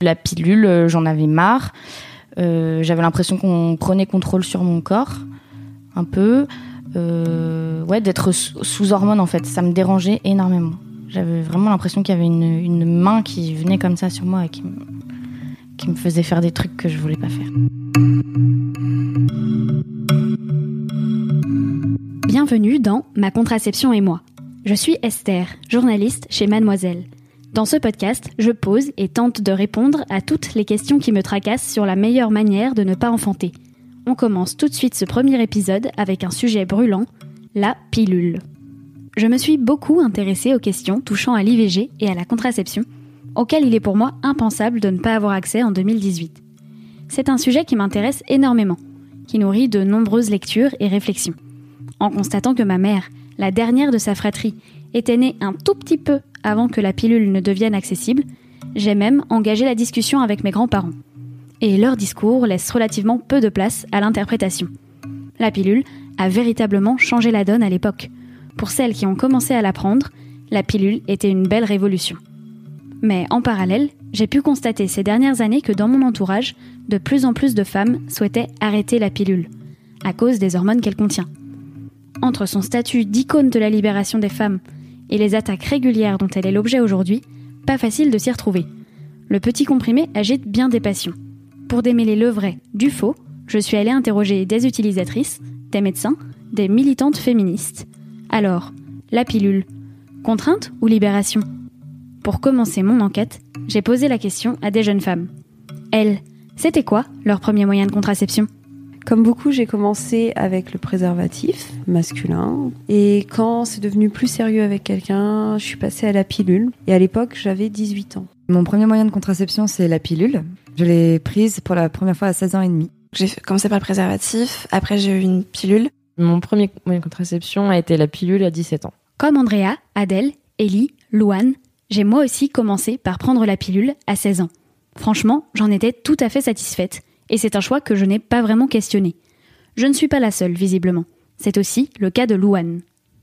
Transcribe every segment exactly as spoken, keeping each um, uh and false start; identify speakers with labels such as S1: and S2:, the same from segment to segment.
S1: La pilule, j'en avais marre. Euh, j'avais l'impression qu'on prenait contrôle sur mon corps, un peu. Euh, ouais, d'être sous hormones, en fait. Ça me dérangeait énormément. J'avais vraiment l'impression qu'il y avait une, une main qui venait comme ça sur moi et qui me, qui me faisait faire des trucs que je voulais pas faire.
S2: Bienvenue dans Ma contraception et moi. Je suis Esther, journaliste chez Mademoiselle. Dans ce podcast, je pose et tente de répondre à toutes les questions qui me tracassent sur la meilleure manière de ne pas enfanter. On commence tout de suite ce premier épisode avec un sujet brûlant, la pilule. Je me suis beaucoup intéressée aux questions touchant à l'I V G et à la contraception, auxquelles il est pour moi impensable de ne pas avoir accès en deux mille dix-huit. C'est un sujet qui m'intéresse énormément, qui nourrit de nombreuses lectures et réflexions. En constatant que ma mère, la dernière de sa fratrie, était née un tout petit peu avant que la pilule ne devienne accessible, j'ai même engagé la discussion avec mes grands-parents. Et leur discours laisse relativement peu de place à l'interprétation. La pilule a véritablement changé la donne à l'époque. Pour celles qui ont commencé à la prendre, la pilule était une belle révolution. Mais en parallèle, j'ai pu constater ces dernières années que dans mon entourage, de plus en plus de femmes souhaitaient arrêter la pilule, à cause des hormones qu'elle contient. Entre son statut d'icône de la libération des femmes et les attaques régulières dont elle est l'objet aujourd'hui, pas facile de s'y retrouver. Le petit comprimé agite bien des passions. Pour démêler le vrai du faux, je suis allée interroger des utilisatrices, des médecins, des militantes féministes. Alors, la pilule, contrainte ou libération ? Pour commencer mon enquête, j'ai posé la question à des jeunes femmes. Elles, c'était quoi leur premier moyen de contraception ?
S3: Comme beaucoup, j'ai commencé avec le préservatif masculin. Et quand c'est devenu plus sérieux avec quelqu'un, je suis passée à la pilule. Et à l'époque, j'avais dix-huit ans.
S4: Mon premier moyen de contraception, c'est la pilule. Je l'ai prise pour la première fois à seize ans et demi.
S5: J'ai commencé par le préservatif, après j'ai eu une pilule.
S6: Mon premier moyen de contraception a été la pilule à dix-sept ans.
S2: Comme Andrea, Adèle, Ellie, Louane, j'ai moi aussi commencé par prendre la pilule à seize ans. Franchement, j'en étais tout à fait satisfaite. Et c'est un choix que je n'ai pas vraiment questionné. Je ne suis pas la seule, visiblement. C'est aussi le cas de Louane.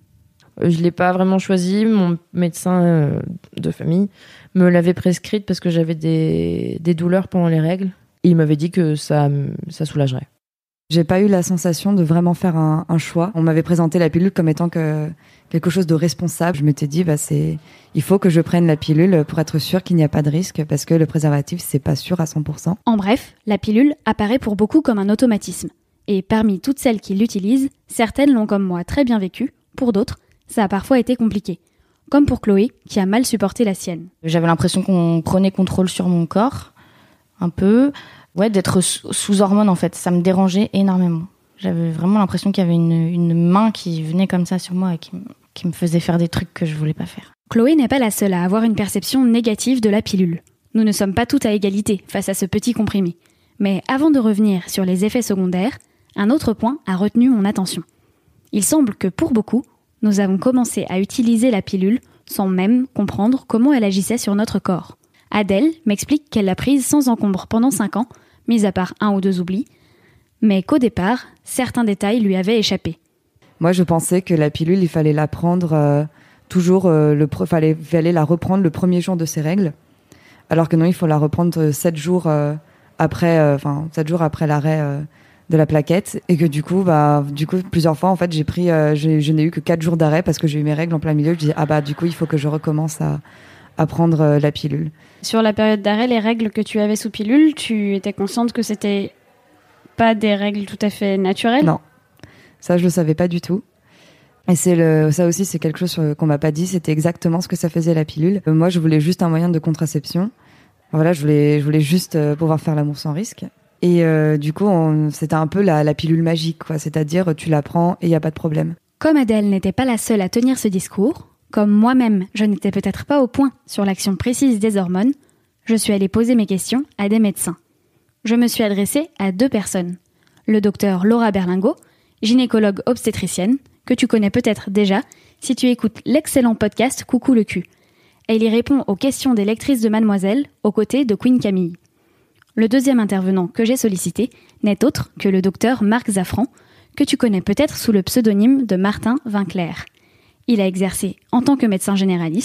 S6: Je ne l'ai pas vraiment choisi. Mon médecin de famille me l'avait prescrite parce que j'avais des, des douleurs pendant les règles. Et il m'avait dit que ça, ça soulagerait.
S4: J'ai pas eu la sensation de vraiment faire un, un choix. On m'avait présenté la pilule comme étant que quelque chose de responsable. Je m'étais dit, bah c'est, il faut que je prenne la pilule pour être sûr qu'il n'y a pas de risque, parce que le préservatif, c'est pas sûr à cent pour cent.
S2: En bref, la pilule apparaît pour beaucoup comme un automatisme. Et parmi toutes celles qui l'utilisent, certaines l'ont comme moi très bien vécu. Pour d'autres, ça a parfois été compliqué. Comme pour Chloé, qui a mal supporté la sienne.
S1: J'avais l'impression qu'on prenait contrôle sur mon corps, un peu. Ouais, d'être sous hormones, en fait. Ça me dérangeait énormément. J'avais vraiment l'impression qu'il y avait une, une main qui venait comme ça sur moi et qui, qui me faisait faire des trucs que je voulais pas faire.
S2: Chloé n'est pas la seule à avoir une perception négative de la pilule. Nous ne sommes pas toutes à égalité face à ce petit comprimé. Mais avant de revenir sur les effets secondaires, un autre point a retenu mon attention. Il semble que pour beaucoup, nous avons commencé à utiliser la pilule sans même comprendre comment elle agissait sur notre corps. Adèle m'explique qu'elle l'a prise sans encombre pendant cinq ans, mis à part un ou deux oublis, mais qu'au départ, certains détails lui avaient échappé.
S4: Moi, je pensais que la pilule, il fallait la prendre euh, toujours, euh, le pre- fallait, fallait la reprendre le premier jour de ses règles, alors que non, il faut la reprendre sept jours euh, après, enfin euh, sept jours après l'arrêt euh, de la plaquette, et que du coup, bah, du coup, plusieurs fois, en fait, j'ai pris, euh, j'ai, je n'ai eu que quatre jours d'arrêt parce que j'ai eu mes règles en plein milieu. Je disais ah bah du coup, il faut que je recommence à à prendre euh, la pilule.
S7: Sur la période d'arrêt, les règles que tu avais sous pilule, tu étais consciente que c'était pas des règles tout à fait naturelles ?
S4: Non, ça je le savais pas du tout. Et c'est le, ça aussi c'est quelque chose qu'on m'a pas dit, c'était exactement ce que ça faisait la pilule. Euh, moi je voulais juste un moyen de contraception. Voilà, je voulais, je voulais juste euh, pouvoir faire l'amour sans risque. Et euh, du coup, on, c'était un peu la, la pilule magique, quoi. C'est-à-dire tu la prends et il y a pas de problème.
S2: Comme Adèle n'était pas la seule à tenir ce discours, comme moi-même, je n'étais peut-être pas au point sur l'action précise des hormones, je suis allée poser mes questions à des médecins. Je me suis adressée à deux personnes. Le docteur Laura Berlingot, gynécologue obstétricienne, que tu connais peut-être déjà si tu écoutes l'excellent podcast Coucou le cul. Elle y répond aux questions des lectrices de Mademoiselle aux côtés de Queen Camille. Le deuxième intervenant que j'ai sollicité n'est autre que le docteur Marc Zafran, que tu connais peut-être sous le pseudonyme de Martin Vinclair. Il a exercé en tant que médecin généraliste,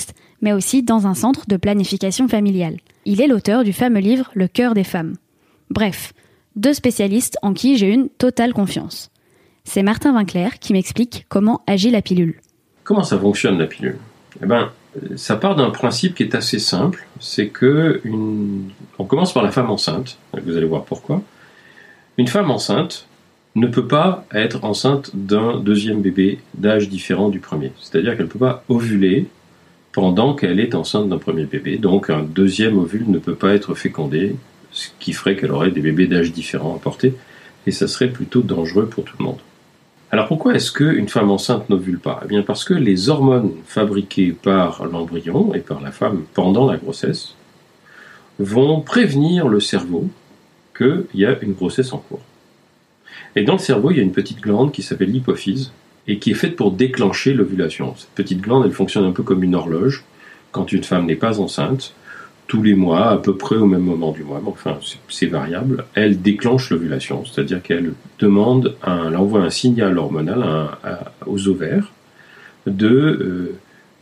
S2: mais aussi dans un centre de planification familiale. Il est l'auteur du fameux livre « Le cœur des femmes ». Bref, deux spécialistes en qui j'ai une totale confiance. C'est Martin Winkler qui m'explique comment agit la pilule.
S8: Comment ça fonctionne la pilule ? Eh ben, ça part d'un principe qui est assez simple, c'est que une... on commence par la femme enceinte, vous allez voir pourquoi. Une femme enceinte ne peut pas être enceinte d'un deuxième bébé d'âge différent du premier. C'est-à-dire qu'elle ne peut pas ovuler pendant qu'elle est enceinte d'un premier bébé. Donc un deuxième ovule ne peut pas être fécondé, ce qui ferait qu'elle aurait des bébés d'âge différents à porter, et ça serait plutôt dangereux pour tout le monde. Alors pourquoi est-ce qu'une femme enceinte n'ovule pas ? Eh bien parce que les hormones fabriquées par l'embryon et par la femme pendant la grossesse vont prévenir le cerveau qu'il y a une grossesse en cours. Et dans le cerveau, il y a une petite glande qui s'appelle l'hypophyse et qui est faite pour déclencher l'ovulation. Cette petite glande, elle fonctionne un peu comme une horloge. Quand une femme n'est pas enceinte, tous les mois, à peu près au même moment du mois, mais enfin c'est, c'est variable, elle déclenche l'ovulation, c'est-à-dire qu'elle demande, un, elle envoie un signal hormonal à, à, aux ovaires de euh,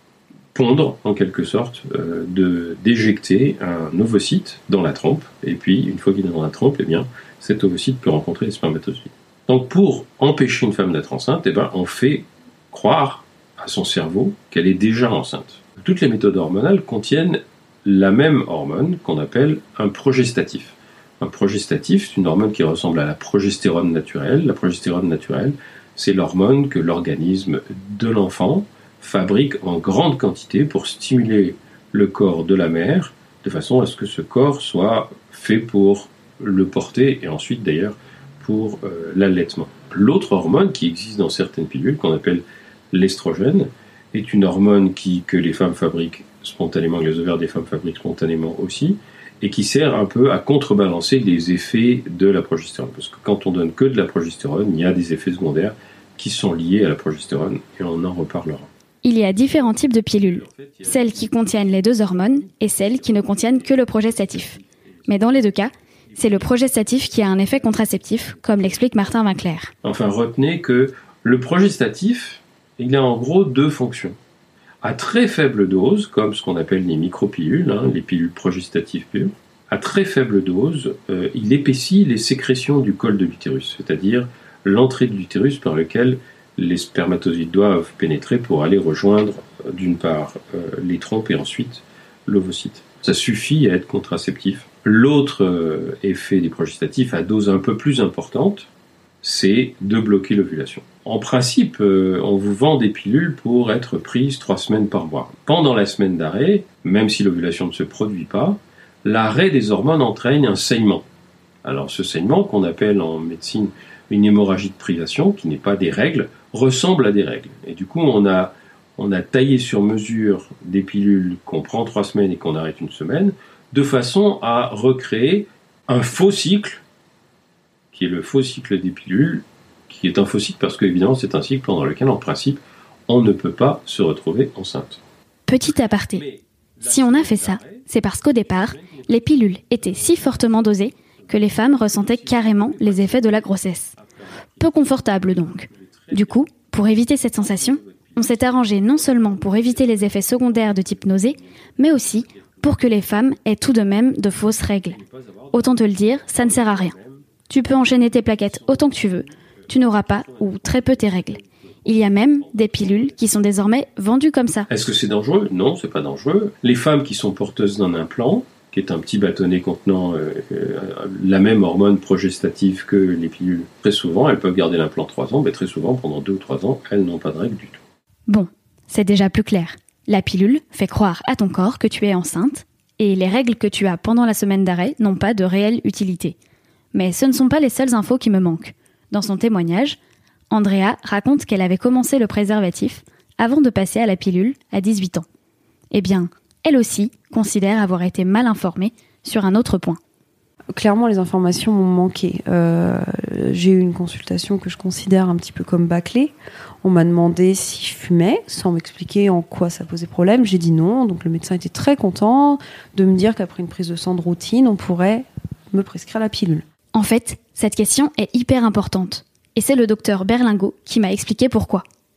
S8: pondre en quelque sorte, euh, de, d'éjecter un ovocyte dans la trompe, et puis une fois qu'il est dans la trompe, eh bien, cet ovocyte peut rencontrer les spermatozoïdes. Donc pour empêcher une femme d'être enceinte, eh ben, on fait croire à son cerveau qu'elle est déjà enceinte. Toutes les méthodes hormonales contiennent la même hormone qu'on appelle un progestatif. Un progestatif, c'est une hormone qui ressemble à la progestérone naturelle. La progestérone naturelle, c'est l'hormone que l'organisme de l'enfant fabrique en grande quantité pour stimuler le corps de la mère, de façon à ce que ce corps soit fait pour le porter, et ensuite d'ailleurs pour euh, l'allaitement. L'autre hormone qui existe dans certaines pilules, qu'on appelle l'estrogène, est une hormone qui, que les femmes fabriquent spontanément, que les ovaires des femmes fabriquent spontanément aussi, et qui sert un peu à contrebalancer les effets de la progestérone. Parce que quand on donne que de la progestérone, il y a des effets secondaires qui sont liés à la progestérone, et on en reparlera.
S2: Il y a différents types de pilules, celles qui contiennent les deux hormones et celles qui ne contiennent que le progestatif. Mais dans les deux cas, c'est le progestatif qui a un effet contraceptif, comme l'explique Martin Winkler.
S8: Enfin, retenez que le progestatif, il a en gros deux fonctions. À très faible dose, comme ce qu'on appelle les micropilules, hein, les pilules progestatives pures, à très faible dose, euh, il épaissit les sécrétions du col de l'utérus, c'est-à-dire l'entrée de l'utérus par lequel les spermatozoïdes doivent pénétrer pour aller rejoindre, euh, d'une part, euh, les trompes et ensuite l'ovocyte. Ça suffit à être contraceptif. L'autre euh, effet des progestatifs à dose un peu plus importante, c'est de bloquer l'ovulation. En principe, euh, on vous vend des pilules pour être prises trois semaines par mois. Pendant la semaine d'arrêt, même si l'ovulation ne se produit pas, l'arrêt des hormones entraîne un saignement. Alors ce saignement, qu'on appelle en médecine une hémorragie de privation, qui n'est pas des règles, ressemble à des règles. Et du coup, on a, on a taillé sur mesure des pilules qu'on prend trois semaines et qu'on arrête une semaine, de façon à recréer un faux cycle, qui est le faux cycle des pilules, qui est un faux cycle parce qu'évidemment c'est un cycle pendant lequel, en principe, on ne peut pas se retrouver enceinte.
S2: Petit aparté, si on a fait ça, c'est parce qu'au départ, les pilules étaient si fortement dosées que les femmes ressentaient carrément les effets de la grossesse. Peu confortable donc. Du coup, pour éviter cette sensation, on s'est arrangé non seulement pour éviter les effets secondaires de type nausée, mais aussi pour que les femmes aient tout de même de fausses règles. Autant te le dire, ça ne sert à rien. Tu peux enchaîner tes plaquettes autant que tu veux, tu n'auras pas ou très peu tes règles. Il y a même des pilules qui sont désormais vendues comme ça.
S8: Est-ce que c'est dangereux ? Non, c'est pas dangereux. Les femmes qui sont porteuses d'un implant, qui est un petit bâtonnet contenant euh, euh, la même hormone progestative que les pilules, très souvent, elles peuvent garder l'implant trois ans, mais très souvent, pendant deux ou trois ans, elles n'ont pas de règles du tout.
S2: Bon, c'est déjà plus clair. La pilule fait croire à ton corps que tu es enceinte, et les règles que tu as pendant la semaine d'arrêt n'ont pas de réelle utilité. Mais ce ne sont pas les seules infos qui me manquent. Dans son témoignage, Andrea raconte qu'elle avait commencé le préservatif avant de passer à la pilule à dix-huit ans. Eh bien, elle aussi considère avoir été mal informée sur un autre point.
S3: Clairement, les informations m'ont manqué. Euh, j'ai eu une consultation que je considère un petit peu comme bâclée. On m'a demandé si je fumais, sans m'expliquer en quoi ça posait problème. J'ai dit non, donc le médecin était très content de me dire qu'après une prise de sang de routine, on pourrait me prescrire la pilule.
S2: En fait, cette question est hyper importante. Et c'est le docteur Berlingot qui m'a expliqué pourquoi.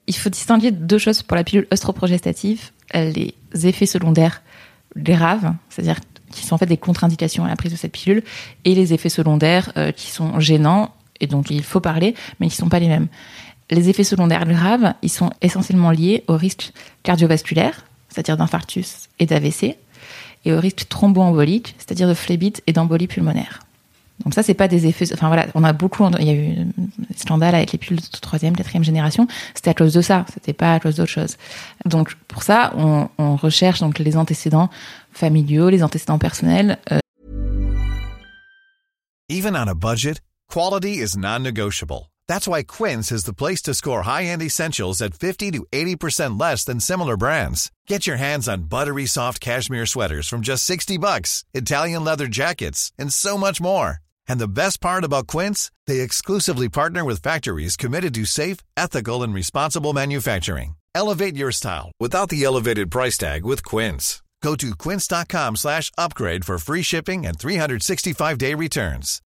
S9: il faut distinguer deux choses pour la pilule œstroprogestative. Les effets secondaires graves, c'est-à-dire qui sont en fait des contre-indications à la prise de cette pilule, et les effets secondaires euh, qui sont gênants, et donc il faut parler, mais qui ne sont pas les mêmes. Les effets secondaires graves, ils sont essentiellement liés au risque cardiovasculaire, c'est-à-dire d'infarctus et d'A V C, et au risque thromboembolique, c'est-à-dire de phlébite et d'embolie pulmonaire. Donc ça, c'est pas des effets... Enfin voilà, on a beaucoup... Il y a eu des scandales avec les pilules de troisième, quatrième génération. C'était à cause de ça, c'était pas à cause d'autre chose. Donc pour ça, on, on recherche donc les antécédents familiaux, les antécédents personnels. Euh...
S10: Even on a budget, quality is non-negotiable. That's why Quince is the place to score high-end essentials at fifty to eighty percent less than similar brands. Get your hands on buttery soft cashmere sweaters from just sixty bucks, Italian leather jackets, and so much more. And the best part about Quince, they exclusively partner with factories committed to safe, ethical, and responsible manufacturing. Elevate your style without the elevated price tag with Quince. Go to quince.com slash upgrade for free shipping and three sixty-five day returns.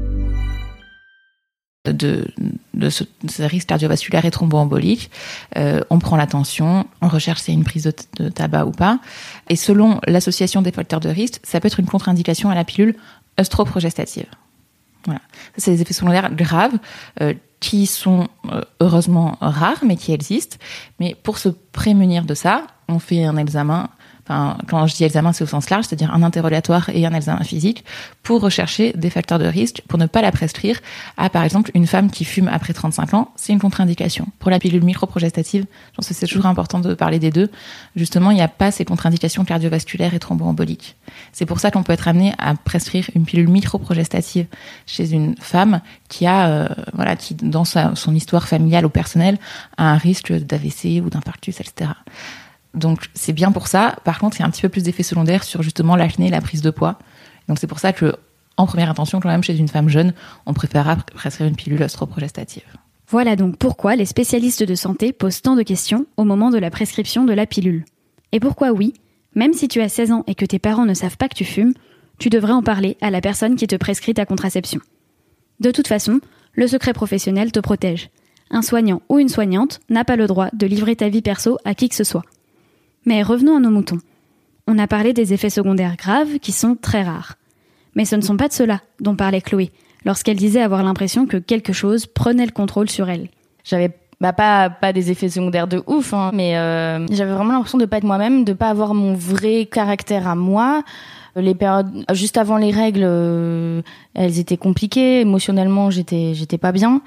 S9: De, de ce, de ce risque cardiovasculaire et thromboembolique, euh, on prend la tension, on recherche si c'est une prise de, de tabac ou pas. Et selon l'association des facteurs de risque, ça peut être une contre-indication à la pilule œstroprogestative. Voilà. Ça, c'est des effets secondaires graves euh, qui sont euh, heureusement rares, mais qui existent. Mais pour se prémunir de ça, on fait un examen. Enfin, quand je dis examen, c'est au sens large, c'est-à-dire un interrogatoire et un examen physique pour rechercher des facteurs de risque, pour ne pas la prescrire à, par exemple, une femme qui fume après trente-cinq ans. C'est une contre-indication. Pour la pilule microprogestative, je pense que c'est toujours important de parler des deux. Justement, il n'y a pas ces contre-indications cardiovasculaires et thromboemboliques. C'est pour ça qu'on peut être amené à prescrire une pilule microprogestative chez une femme qui a, euh, voilà, qui, dans sa, son histoire familiale ou personnelle, a un risque d'A V C ou d'infarctus, et cetera. Donc c'est bien pour ça. Par contre, il y a un petit peu plus d'effets secondaires sur justement l'acné et la prise de poids. Donc c'est pour ça que, en première intention, quand même chez une femme jeune, on préférera prescrire une pilule œstroprogestative.
S2: Voilà donc pourquoi les spécialistes de santé posent tant de questions au moment de la prescription de la pilule. Et pourquoi oui, même si tu as seize ans et que tes parents ne savent pas que tu fumes, tu devrais en parler à la personne qui te prescrit ta contraception. De toute façon, le secret professionnel te protège. Un soignant ou une soignante n'a pas le droit de livrer ta vie perso à qui que ce soit. Mais revenons à nos moutons. On a parlé des effets secondaires graves qui sont très rares. Mais ce ne sont pas de ceux-là dont parlait Chloé, lorsqu'elle disait avoir l'impression que quelque chose prenait le contrôle sur elle.
S1: J'avais bah, pas, pas des effets secondaires de ouf, hein, mais euh, j'avais vraiment l'impression de pas être moi-même, de pas avoir mon vrai caractère à moi. Les périodes juste avant les règles, euh, elles étaient compliquées. Émotionnellement, j'étais, j'étais pas bien.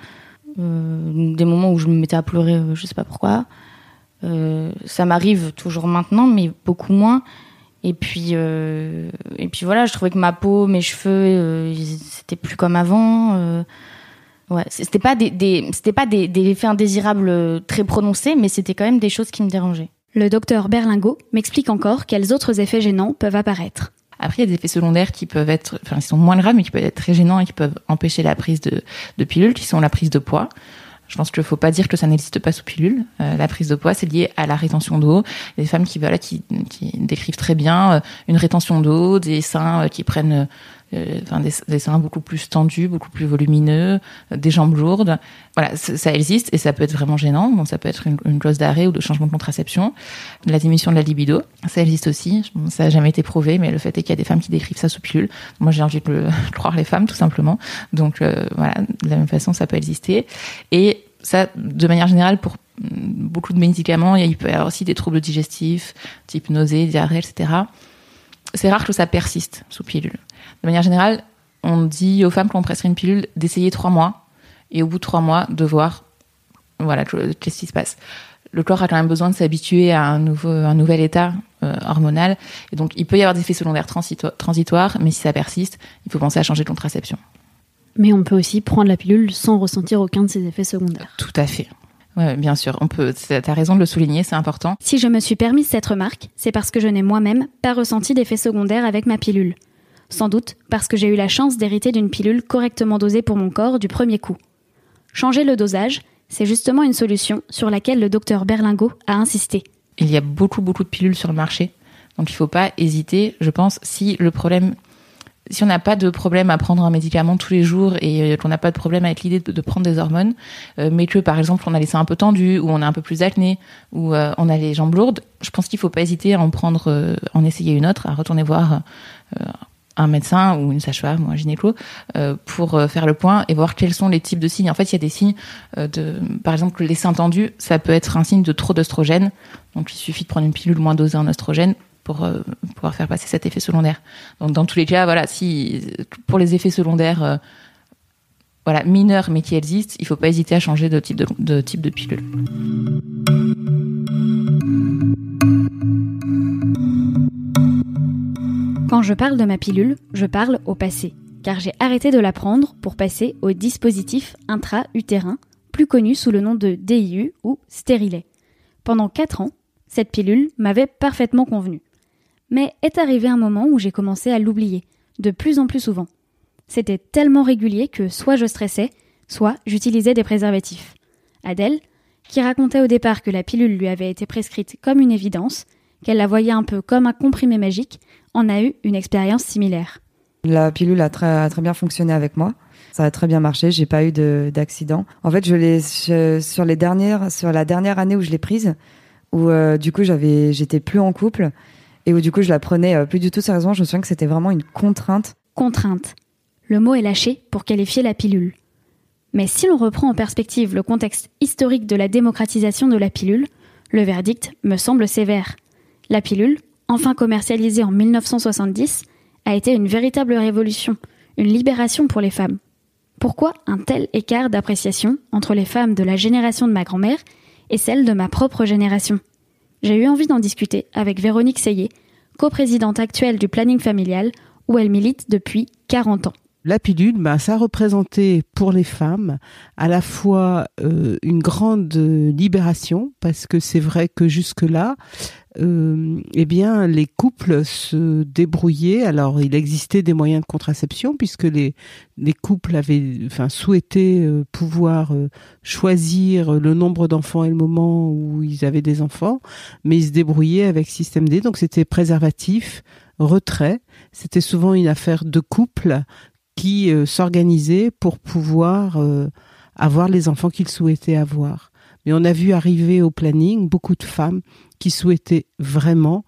S1: Euh, des moments où je me mettais à pleurer, euh, je sais pas pourquoi. Euh, ça m'arrive toujours maintenant, mais beaucoup moins. Et puis, euh, et puis voilà, je trouvais que ma peau, mes cheveux, euh, c'était plus comme avant. Euh, ouais, c'était pas des, des c'était pas des, des effets indésirables très prononcés, mais c'était quand même des choses qui me dérangeaient.
S2: Le docteur Berlingot m'explique encore quels autres effets gênants peuvent apparaître.
S9: Après, il y a des effets secondaires qui peuvent être, enfin, ils sont moins graves, mais qui peuvent être très gênants et qui peuvent empêcher la prise de, de pilules, qui sont la prise de poids. Je pense qu'il ne faut pas dire que ça n'existe pas sous pilule. Euh, la prise de poids, c'est lié à la rétention d'eau. Il y a des femmes qui, voilà, qui, qui décrivent très bien euh, une rétention d'eau, des seins euh, qui prennent, euh, enfin, des, des seins beaucoup plus tendus, beaucoup plus volumineux, euh, des jambes lourdes. Voilà, ça, ça existe et ça peut être vraiment gênant. Donc, ça peut être une, une clause d'arrêt ou de changement de contraception. La diminution de la libido, ça existe aussi. Ça n'a jamais été prouvé, mais le fait est qu'il y a des femmes qui décrivent ça sous pilule. Moi, j'ai envie de le, croire les femmes, tout simplement. Donc, euh, voilà, de la même façon, ça peut exister. Et ça, de manière générale, pour beaucoup de médicaments, il peut y avoir aussi des troubles digestifs, type nausées, diarrhée, et cetera. C'est rare que ça persiste sous pilule. De manière générale, on dit aux femmes qu'on prescrit une pilule d'essayer trois mois, et au bout de trois mois, de voir, voilà, qu'est-ce qui se passe. Le corps a quand même besoin de s'habituer à un nouveau, un nouvel état euh, hormonal, et donc il peut y avoir des effets secondaires transito- transitoires, mais si ça persiste, il faut penser à changer de contraception.
S7: Mais on peut aussi prendre la pilule sans ressentir aucun de ses effets secondaires.
S9: Tout à fait. Ouais, bien sûr, on peut. T'as raison de le souligner, c'est important.
S2: Si je me suis permise cette remarque, c'est parce que je n'ai moi-même pas ressenti d'effets secondaires avec ma pilule. Sans doute parce que j'ai eu la chance d'hériter d'une pilule correctement dosée pour mon corps du premier coup. Changer le dosage, c'est justement une solution sur laquelle le docteur Berlingot a insisté.
S9: Il y a beaucoup, beaucoup de pilules sur le marché, donc il ne faut pas hésiter, je pense, si le problème... si on n'a pas de problème à prendre un médicament tous les jours et qu'on n'a pas de problème avec l'idée de, de prendre des hormones, euh, mais que par exemple on a les seins un peu tendus ou on a un peu plus d'acné ou euh, on a les jambes lourdes, je pense qu'il faut pas hésiter à en prendre, euh, en essayer une autre, à retourner voir euh, un médecin ou une sage-femme ou un gynéco euh, pour euh, faire le point et voir quels sont les types de signes. En fait, il y a des signes euh, de, par exemple, les seins tendus, ça peut être un signe de trop d'œstrogène. Donc, il suffit de prendre une pilule moins dosée en oestrogène pour euh, pouvoir faire passer cet effet secondaire. Donc, dans tous les cas, voilà, si pour les effets secondaires, euh, voilà, mineurs mais qui existent, il ne faut pas hésiter à changer de type de, de type de pilule.
S2: Quand je parle de ma pilule, je parle au passé, car j'ai arrêté de la prendre pour passer au dispositif intra-utérin, plus connu sous le nom de D I U ou stérilet. Pendant quatre ans, cette pilule m'avait parfaitement convenu. Mais est arrivé un moment où j'ai commencé à l'oublier, de plus en plus souvent. C'était tellement régulier que soit je stressais, soit j'utilisais des préservatifs. Adèle, qui racontait au départ que la pilule lui avait été prescrite comme une évidence, qu'elle la voyait un peu comme un comprimé magique, en a eu une expérience similaire.
S4: La pilule a très, a très bien fonctionné avec moi. Ça a très bien marché, j'ai pas eu de, d'accident. En fait, je l'ai, je, sur les dernières, sur la dernière année où je l'ai prise, où euh, du coup j'avais, j'étais plus en couple et où du coup je la prenais euh, plus du tout sérieusement. Je me souviens que c'était vraiment une contrainte.
S2: Contrainte. Le mot est lâché pour qualifier la pilule. Mais si l'on reprend en perspective le contexte historique de la démocratisation de la pilule, le verdict me semble sévère. La pilule, enfin commercialisée en mille neuf cent soixante-dix, a été une véritable révolution, une libération pour les femmes. Pourquoi un tel écart d'appréciation entre les femmes de la génération de ma grand-mère et celle de ma propre génération ? J'ai eu envie d'en discuter avec Véronique Seyé, coprésidente actuelle du planning familial, où elle milite depuis quarante ans.
S11: La pilule, bah, ça représentait pour les femmes à la fois euh, une grande libération, parce que c'est vrai que jusque-là, euh, eh bien, les couples se débrouillaient. Alors, il existait des moyens de contraception, puisque les, les couples avaient enfin, souhaité euh, pouvoir euh, choisir le nombre d'enfants et le moment où ils avaient des enfants, mais ils se débrouillaient avec système D, donc c'était préservatif, retrait. C'était souvent une affaire de couple qui euh, s'organisaient pour pouvoir euh, avoir les enfants qu'ils souhaitaient avoir. Mais on a vu arriver au planning beaucoup de femmes qui souhaitaient vraiment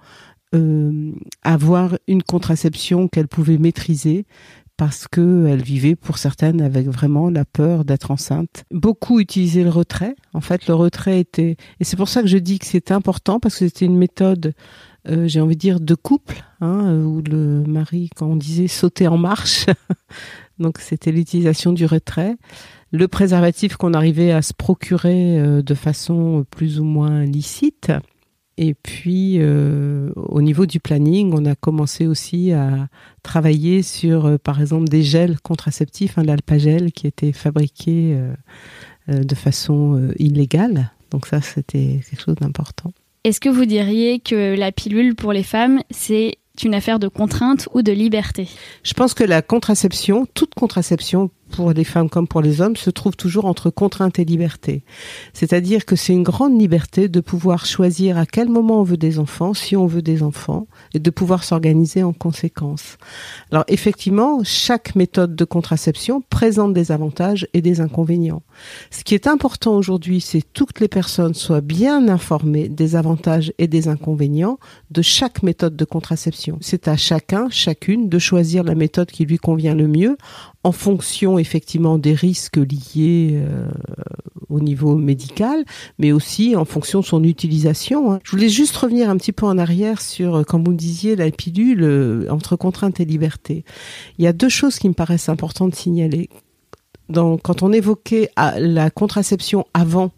S11: euh, avoir une contraception qu'elles pouvaient maîtriser parce qu'elles vivaient, pour certaines, avec vraiment la peur d'être enceinte. Beaucoup utilisaient le retrait. En fait, le retrait était... Et c'est pour ça que je dis que c'était important, parce que c'était une méthode... Euh, j'ai envie de dire de couple, hein, où le mari, quand on disait sauter en marche, donc c'était l'utilisation du retrait, le préservatif qu'on arrivait à se procurer euh, de façon plus ou moins licite, et puis euh, au niveau du planning, on a commencé aussi à travailler sur, euh, par exemple, des gels contraceptifs, hein, l'alpagel qui était fabriqué euh, euh, de façon euh, illégale, donc ça c'était quelque chose d'important.
S7: Est-ce que vous diriez que la pilule pour les femmes, c'est une affaire de contrainte ou de liberté ?
S11: Je pense que la contraception, toute contraception, pour les femmes comme pour les hommes, se trouve toujours entre contrainte et liberté. C'est-à-dire que c'est une grande liberté de pouvoir choisir à quel moment on veut des enfants, si on veut des enfants, et de pouvoir s'organiser en conséquence. Alors effectivement, chaque méthode de contraception présente des avantages et des inconvénients. Ce qui est important aujourd'hui, c'est que toutes les personnes soient bien informées des avantages et des inconvénients de chaque méthode de contraception. C'est à chacun, chacune, de choisir la méthode qui lui convient le mieux, en fonction effectivement des risques liés euh, au niveau médical, mais aussi en fonction de son utilisation. Hein. Je voulais juste revenir un petit peu en arrière sur, comme vous me disiez, la pilule euh, entre contrainte et liberté. Il y a deux choses qui me paraissent importantes de signaler. Dans, quand on évoquait à, la contraception avant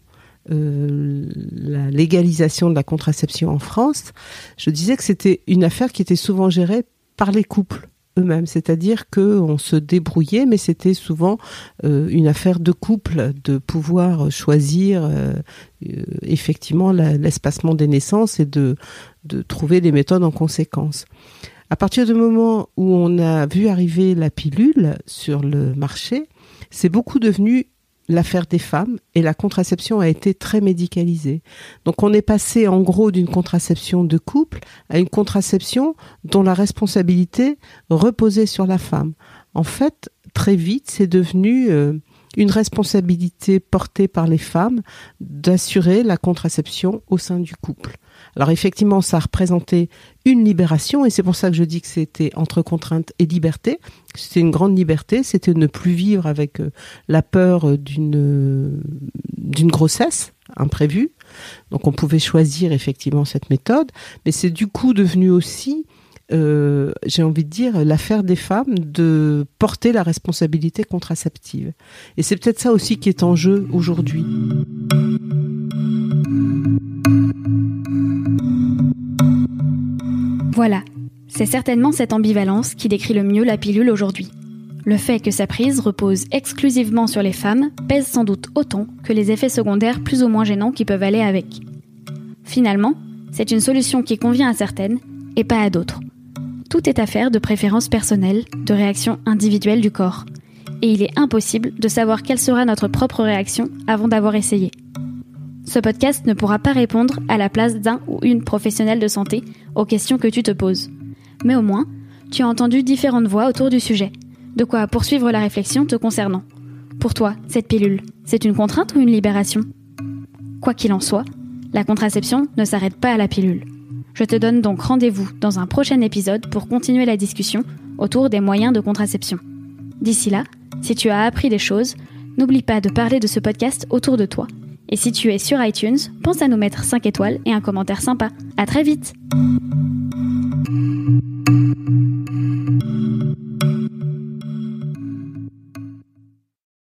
S11: euh, la légalisation de la contraception en France, je disais que c'était une affaire qui était souvent gérée par les couples eux-mêmes, c'est-à-dire qu'on se débrouillait, mais c'était souvent euh, une affaire de couple, de pouvoir choisir euh, euh, effectivement la, l'espacement des naissances et de, de trouver des méthodes en conséquence. À partir du moment où on a vu arriver la pilule sur le marché, c'est beaucoup devenu l'affaire des femmes et la contraception a été très médicalisée. Donc on est passé en gros d'une contraception de couple à une contraception dont la responsabilité reposait sur la femme. En fait, très vite, c'est devenu euh, une responsabilité portée par les femmes d'assurer la contraception au sein du couple. Alors effectivement, ça a représenté une libération et c'est pour ça que je dis que c'était entre contrainte et liberté. C'était une grande liberté, c'était ne plus vivre avec euh, la peur d'une, euh, d'une grossesse imprévue. Donc on pouvait choisir effectivement cette méthode, mais c'est du coup devenu aussi, euh, j'ai envie de dire, l'affaire des femmes de porter la responsabilité contraceptive. Et c'est peut-être ça aussi qui est en jeu aujourd'hui.
S2: Voilà, c'est certainement cette ambivalence qui décrit le mieux la pilule aujourd'hui. Le fait que sa prise repose exclusivement sur les femmes pèse sans doute autant que les effets secondaires plus ou moins gênants qui peuvent aller avec. Finalement, c'est une solution qui convient à certaines et pas à d'autres. Tout est affaire de préférences personnelles, de réactions individuelles du corps. Et il est impossible de savoir quelle sera notre propre réaction avant d'avoir essayé. Ce podcast ne pourra pas répondre à la place d'un ou une professionnelle de santé aux questions que tu te poses. Mais au moins, tu as entendu différentes voix autour du sujet. De quoi poursuivre la réflexion te concernant. Pour toi, cette pilule, c'est une contrainte ou une libération ? Quoi qu'il en soit, la contraception ne s'arrête pas à la pilule. Je te donne donc rendez-vous dans un prochain épisode pour continuer la discussion autour des moyens de contraception. D'ici là, si tu as appris des choses, n'oublie pas de parler de ce podcast autour de toi. Et si tu es sur iTunes, pense à nous mettre cinq étoiles et un commentaire sympa. À très vite!